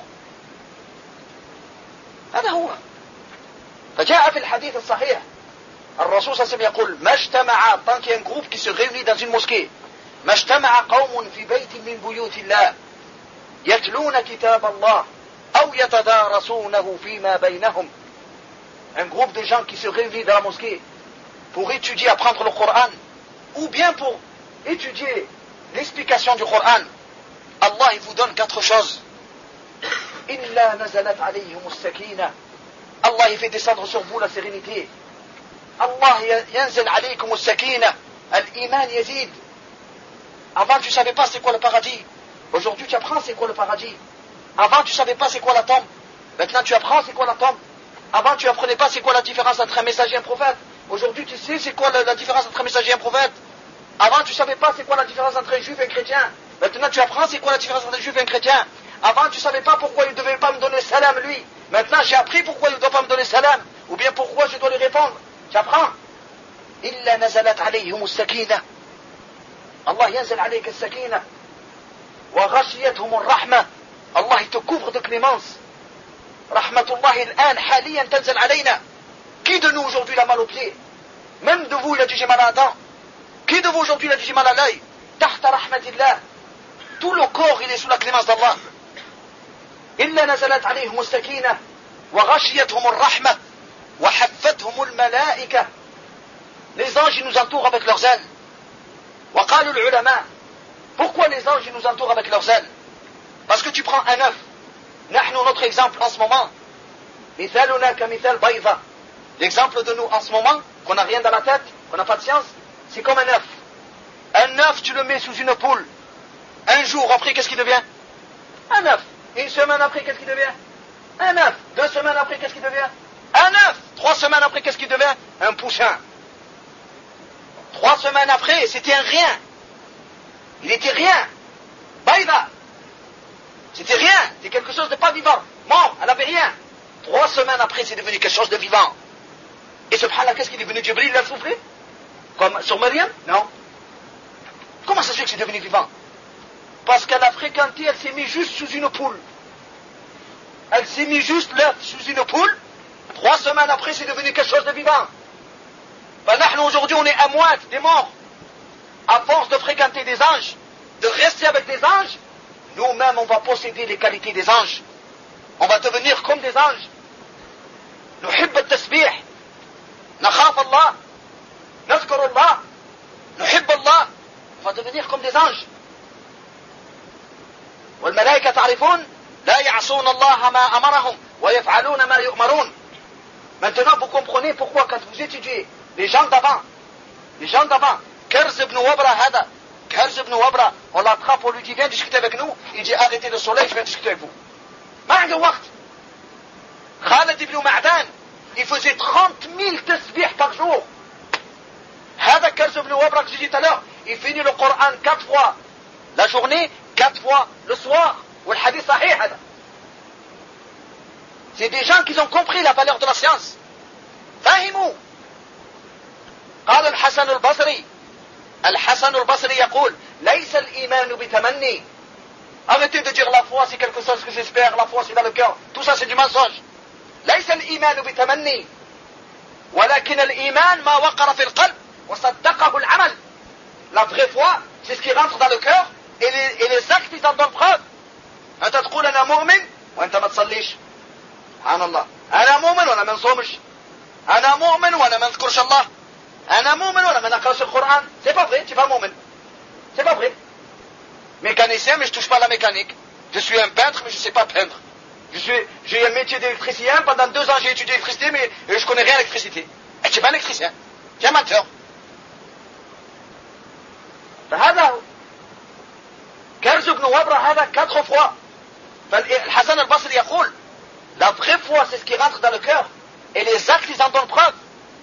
هذا هو. فجاء في الحديث الصحيح الرسول صلى الله عليه وسلم يقول ما اجتمع, tant qu'il y a un groupe qui se réunit dans une mosquée, ما اجتمع قوم في بيت من بيوت الله يتلون كتاب الله أو يتدارسونه فيما بينهم, un groupe de gens qui se réunissent dans la mosquée pour étudier, apprendre le Coran, ou bien pour étudier l'explication du Coran, Allah il vous donne 4 choses. إلا نزلت عليهم السكينة, Allah il fait descendre sur vous la sérénité. Allah ينزل عليكم السكينة, الإيمان يزيد. Avant tu savais pas c'est quoi le paradis, aujourd'hui tu apprends c'est quoi le paradis. Avant tu savais pas c'est quoi la tombe, maintenant tu apprends c'est quoi la tombe. Avant tu apprenais pas c'est quoi la différence entre un messager et un prophète, aujourd'hui tu sais c'est quoi la différence entre un messager et un prophète. Avant tu savais pas c'est quoi la différence entre un juif et un chrétien, maintenant tu apprends c'est quoi la différence entre un juif et un chrétien. Avant tu savais pas pourquoi il ne devait pas me donner salam lui, maintenant j'ai appris pourquoi il ne doit pas me donner salam, ou bien pourquoi je dois lui répondre, tu apprends. إلا نزلت عليهم السكينة, Allah ينزل عليك السكينة, وغشيتهم الرحمة, Allah il te couvre de clémence. Rahmatullahi الآن حاليا تنزل علينا. Qui de nous aujourd'hui l'a mal au pied? Même de vous il a dit j'ai mal à la dent. Qui de vous aujourd'hui il a dit j'ai mal à l'œil? تحت رحمة الله. Tout le corps il est sous la clémence d'Allah. إلا نزلت عليهم السكينة وغشيتهم الرحمة وحفتهم الملائكة. Les anges ils nous entourent avec leurs ailes. وقالوا العلماء, pourquoi les anges ils nous entourent avec leurs ailes? Parce que tu prends un œuf. Notre exemple en ce moment, l'exemple de nous en ce moment, qu'on n'a rien dans la tête, qu'on n'a pas de science, c'est comme un œuf. Un œuf, tu le mets sous une poule. Un jour après, qu'est-ce qu'il devient? Un œuf. Une semaine après, qu'est-ce qu'il devient? Un œuf. 2 semaines après, qu'est-ce qu'il devient? Un œuf. 3 semaines après, qu'est-ce qu'il devient? Un poussin. 3 semaines après, c'était un rien. Il était rien. Baïda. C'était rien. C'était quelque chose de pas vivant. Mort. Elle n'avait rien. 3 semaines après, c'est devenu quelque chose de vivant. Et subhanallah, qu'est-ce qu'il est devenu? Jibril l'a soufflé? Comme sur Maryam? Non. Comment ça se fait que c'est devenu vivant? Parce qu'elle a fréquenté, elle s'est mise juste sous une poule. Elle s'est mise juste l'œuf sous une poule. 3 semaines après, c'est devenu quelque chose de vivant. Ben, nous, aujourd'hui, on est à moite, des morts. À force de fréquenter des anges, de rester avec des anges, nous-mêmes, on va posséder les qualités des anges. On va devenir comme des anges. نحب التسبيح نخاف الله نذكر الله نحب الله. On va devenir comme des anges. والملائكة تعرفون لا يعصون الله ما أمرهم ويفعلون ما يؤمرون. Maintenant, vous comprenez pourquoi quand vous étudiez les gens d'avant, Kerz ibn Wabra, on l'attrape, on lui dit viens discuter avec nous, il dit arrêtez le soleil, je viens discuter avec vous. Ma'ad waqt. Khalid ibn Ma'dan, il faisait 30 000 tasbih par jour. Hada Kerz ibn Wabra que j'ai dit tout à l'heure, il finit le Coran 4 fois la journée, 4 fois le soir. Ou le hadith sahih hada. C'est des gens qui ont compris la valeur de la science. فاهموا. قال الحسن البصري يقول ليس الإيمان بتمني. Arrêtez de dire la foi c'est quelque chose que j'espère, la foi c'est dans le cœur. Tout ça c'est du mensonge. ليس الإيمان بتمني ولكن الإيمان ما وقر في القلب وصدقه العمل. La vraie foi c'est ce qui rentre dans le cœur et les actes ils en donnent preuve. أنت تقول أنا مؤمن وأنت ما تصليش. سبحان الله. أنا مؤمن وأنا ما نصومش. أنا مؤمن وأنا ما نذكرش الله. أنا مؤمن وأنا ما نقرأش القرآن. C'est pas vrai, tu es pas مؤمن. C'est pas vrai. Mécanicien, mais je touche pas la mécanique. Je suis un peintre, mais je sais pas peindre. J'ai un métier d'électricien. Pendant 2 ans, j'ai étudié l'électricité, mais je connais rien à l'électricité. Et tu es pas un électricien. Tu es amateur. فهذا هو. كرز بن وبرة هذا 4 fois. الحسن البصري يقول la vraie foi c'est ce qui rentre dans le cœur et les actes ils en donnent preuve.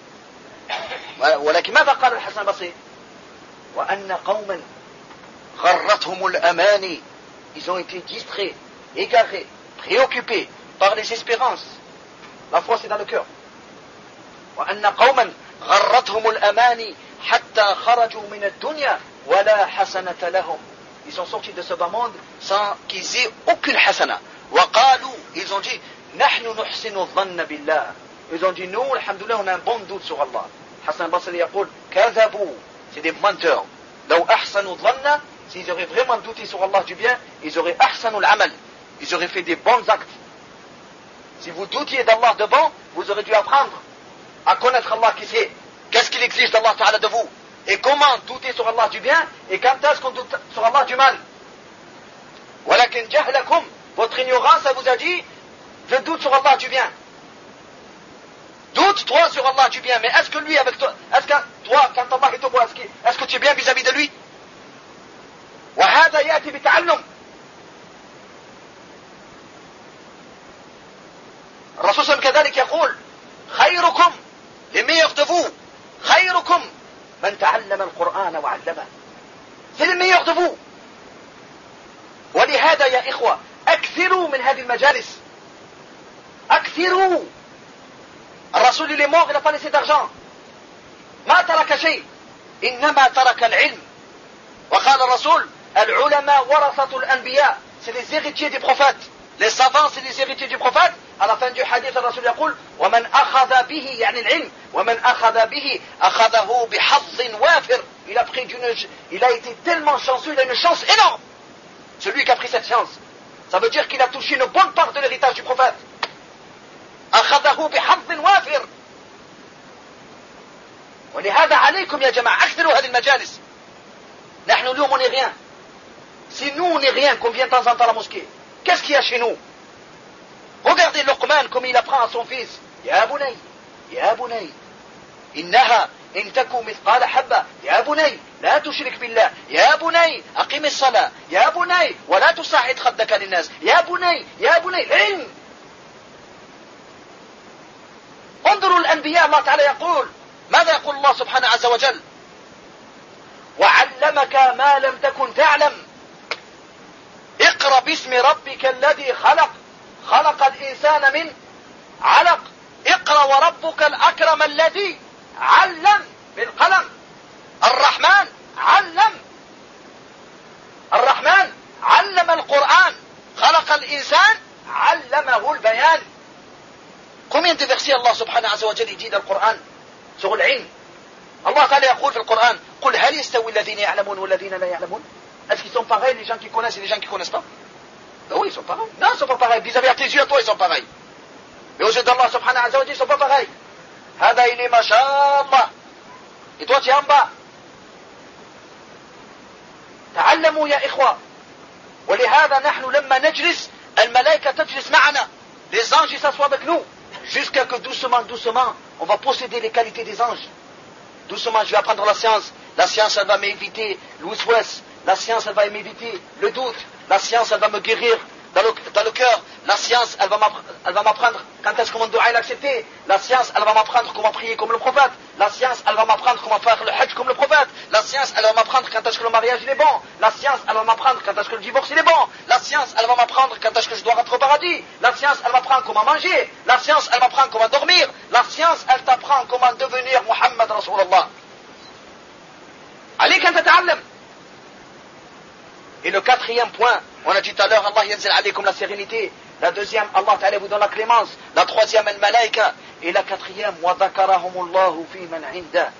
ولكن ماذا قال الحسن البصري؟ وأن قوما غرتهم الأماني. Ils ont été distraits, égarés, préoccupés par les espérances. La foi c'est dans le cœur. وأن قوما غرتهم الأماني حتى خرجوا من الدنيا ولا حسنة لهم. Ils sont sortis de ce bas monde sans qu'ils aient aucune hasana. وقالوا, ils ont dit نحن نحسن الظن بالله. Ils ont dit nous, alhamdoulilah, on a un bon doute sur Allah. Hassan al-Basri يقول كذبوا, c'est des menteurs. لو أحسنوا الظن, s'ils auraient vraiment douté sur Allah du bien, ils auraient أحسنوا العمل, ils auraient fait des bons actes. Si vous doutiez d'Allah de bon, vous aurez dû apprendre à connaître Allah qui sait. Qu'est-ce qu'il exige d'Allah Ta'ala de vous? Et comment douter sur Allah du bien? Et quand est-ce qu'on doute sur Allah du mal? ولكن جهلكم, votre ignorance, ça vous a dit je doute sur Allah du bien. Doute toi sur Allah du bien, mais est-ce que lui avec toi, est-ce que toi quand Allah est au bout, est-ce que tu es bien vis-à-vis de lui? وهذا يأتي بتعلم. الرسول صلى الله عليه وسلم كذلك يقول خيركم, les meilleurs de vous, خيركم من تعلم القرآن وعلمه. C'est les meilleurs de vous. ولهذا يا إخوة أكثروا من هذه المجالس. أكثروا. الرسول il est mort, il n'a pas laissé d'argent. ما ترك شيء إنما ترك العلم. وقال الرسول العلماء ورثة الأنبياء. C'est les héritiers des prophètes. Les savants c'est les héritiers du prophète. À la fin du hadith الرسول يقول ومن أخذ به يعني العلم ومن أخذ به أخذه بحظ وافر. Il a été tellement chanceux, il a une chance énorme. Celui qui a pris cette chance, ça veut dire qu'il a touché une bonne part de l'héritage du prophète. أخذه بحظ وافر. ولهذا عليكم يا جماعة أكثروا هذه المجالس. نحن اليوم on n'est rien. Si nous on n'est rien, qu'on vient de temps en temps à la mosquée, Qu'est-ce qu'il y a chez nous? Regardez Luqman comme il apprend à son fils. Ya bunay, ya bunay, innaha in taku mithqala habba, ya bunay, la tushrik billah, ya bunay, aqim as-salah, ya bunay, wa la tusa'id khaddaka lin-nas, ya bunay, l'ilm. انظروا الأنبياء الله تعالى يقول ماذا يقول الله سبحانه عز وجل وعلمك ما لم تكن تعلم اقرأ باسم ربك الذي خلق خلق الإنسان من علق اقرأ وربك الأكرم الذي علم بالقلم الرحمن علم القرآن خلق الإنسان علمه البيان. Combien de versets Allah subhanahu wa ta'ala dit dans le Coran sur l'ilm? Allah ta'ala يقول في القرآن قل هل يستوي الذين يعلمون والذين لا يعلمون. Est-ce qu'ils sont pareils les gens qui connaissent et les gens qui ne connaissent pas? Ben oui, ils sont pareils. Non, ils ne sont pas pareils. Vis-à-vis à tes yeux, toi, ils sont pareils. Mais aux yeux d'Allah subhanahu wa ta'ala, ils ne sont pas pareils. هذا il est mashallah. Et toi, tu es en bas. تعلموا يا إخوة. ولهذا نحن لما نجلس الملائكة تجلس معنا. Les anges, ils s'assoient avec nous. Jusqu'à que doucement, on va posséder les qualités des anges. Doucement, je vais apprendre la science. La science, elle va m'éviter l'ouest-ouest. La science, elle va m'éviter le doute. La science, elle va me guérir dans le cœur. La science, elle va m'apprendre quand est-ce que mon doua est accepté. La science, elle va m'apprendre comment prier comme le prophète. La science, elle va m'apprendre comment faire le hajj comme le prophète. La science, elle va m'apprendre quand est-ce que le mariage il est bon. La science, elle va m'apprendre quand est-ce que le divorce il est bon. La science, elle va m'apprendre quand est-ce que je dois rentrer au paradis. La science, elle m'apprend comment manger. La science, elle m'apprend comment dormir. La science, elle t'apprend comment devenir Muhammad Rasulullah. عليك أن تتعلم. Et le quatrième point, on a dit tout à l'heure, Allah yanzil alaykum la sérénité. La deuxième, Allah ta'ala vous donne la clémence. La troisième, al-malaika. Et la quatrième, wa dhakarahumullahu fi man inda.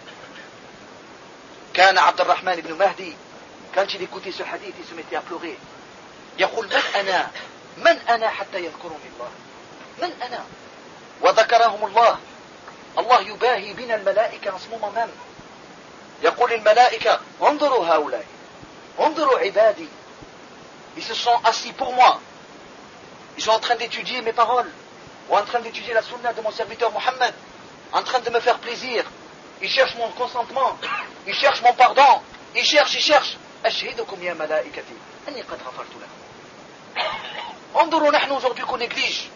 Kana Abdurrahman ibn Mahdi, quand il écoutait ce hadith, il se mettait à pleurer. يقول من أنا حتى يذكرني الله من أنا وذكرهم الله الله يباهي بنا الملائكة en ce moment même. يقول الملائكة انظروا هؤلاء انظروا عبادي. Ils se sont assis pour moi. Ils sont en train d'étudier mes paroles, ou en train d'étudier la sunna de mon serviteur Mohammed, en train de me faire plaisir. Ils cherchent mon consentement, ils cherchent mon pardon, ils cherchent. أشهدكم يا ملائكتي أني قد غفرت لكم. انظروا نحن aujourd'hui qu'on néglige.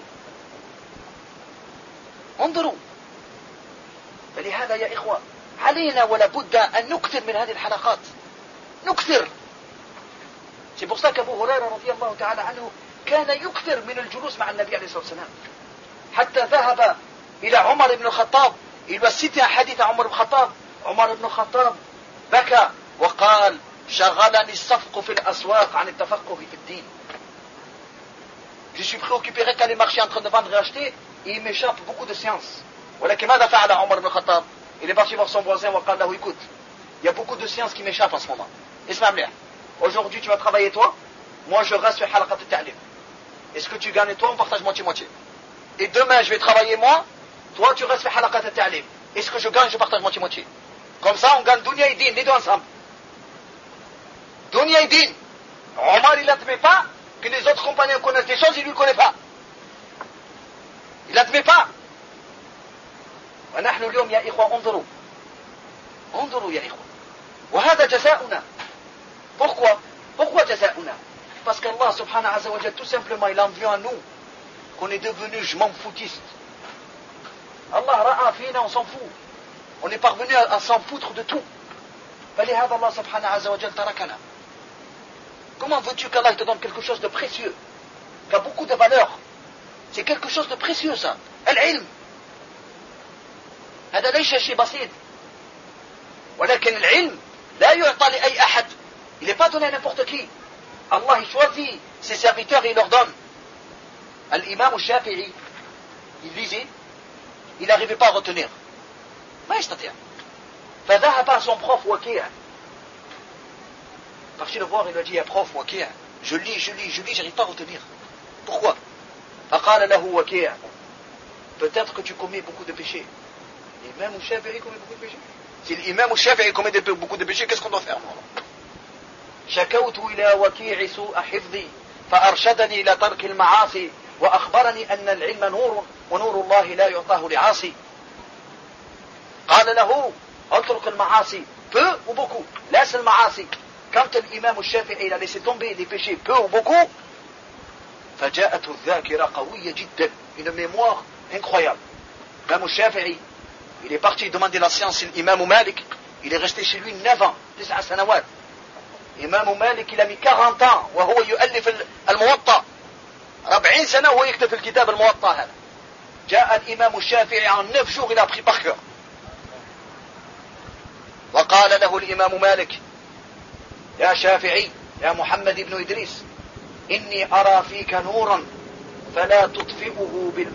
انظروا. فلهذا يا إخوة علينا ولا بد أن نكثر من هذه الحلقات. نكثر. C'est pour ça qu'Abu Huraira رضي الله تعالى عنه كان يكثر من الجلوس مع النبي عليه الصلاة والسلام حتى ذهب إلى عمر بن الخطاب. Il va citer un hadith à Omar ibn Khattab. Omar ibn Khattab بكى وقال شغلني الصفق في الأسواق عن التفقه في الدين. Je suis préoccupé quand les marchés en train de vendre et acheter et il m'échappe beaucoup de sciences. ولكن ماذا فعل عمر بن الخطاب؟ Il est parti voir son voisin وقال له écoute, il y a beaucoup de sciences qui m'échappent en ce moment. اسمع مليح. Aujourd'hui tu vas travailler toi, moi je reste sur halaqat al-ta'lim. Est-ce que tu gagnes toi, on partage moitié-moitié. Et demain je vais travailler moi, toi tu restes sur halaqat al-ta'lim. Est-ce que je gagne, je partage moitié-moitié. Comme ça on gagne dunya et din, les deux ensemble. Dunya et din. Omar il n'admet pas que les autres compagnons connaissent des choses, il ne lui connaît pas. Il n'admet pas. ونحن اليوم يا إخوة انظروا يا إخوة وهذا جزاؤنا. Pourquoi جزاؤنا? Parce qu'Allah subhanahu wa ta'ala tout simplement il en vient à nous qu'on est devenus je m'en foutiste. Allah ra'a fina, on s'en fout. On est parvenu à s'en foutre de tout. فلهذا الله سبحانه wa ta'ala tarakana. Comment veux-tu qu'Allah te donne quelque chose de précieux, qui a beaucoup de valeur? C'est quelque chose de précieux ça. العلم هذا ليس شيء بسيط. ولكن العلم لا يعطى لأي أحد. Il n'est pas donné à n'importe qui. Allah il choisit ses serviteurs et il leur donne. L'imam al-Shafi'i, il lisait, il n'arrivait pas à retenir. ما يستطيع. فذهب à son prof Waki'. Parti le voir, il lui a dit à prof Waki', je lis, j'arrive pas à retenir. Pourquoi? فقال له Waki', peut-être que tu commets beaucoup de péchés. L'imam al-Shafi'i commet beaucoup de péchés. Si l'imam al-Shafi'i commet beaucoup de péchés, qu'est-ce qu'on doit faire? شكوت إلى وكيع سوء حفظي فأرشدني إلى ترك المعاصي وأخبرني أن العلم نور ونور الله لا يعطاه لعاصي. قال له اترك المعاصي peu ou beaucoup, laisse le معاصي. Quand l'imam الشافعي a laissé tomber les péchés peu ou beaucoup, فجاءته الذاكرة قوية جدا, une mémoire incroyable. L'imam الشافعي, il est parti demander la science à l'imam Malik, il est resté chez lui 9 ans, 9 سنوات. إمام مالك il a mis 40 ans وهو يؤلف الموطأ, 40 سنة وهو يكتب في الكتاب الموطأ هذا. جاء الإمام الشافعي en 9 jours il a pris par cœur. وقال له الإمام مالك يا شافعي يا محمد بن إدريس إني أرى فيك نورا فلا تطفئه بالماء